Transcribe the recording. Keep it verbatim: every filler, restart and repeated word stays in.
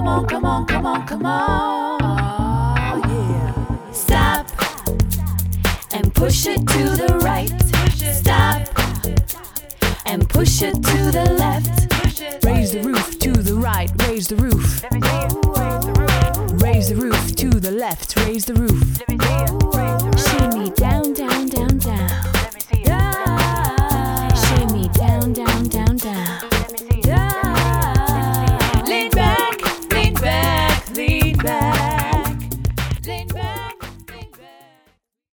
come on, come on, come on, come on. Oh yeah. Stop and push it to the right. Stop and push it to the left. Raise the roof to the right, raise the roof. Raise the roof to the left, raise the roof. Shimmy down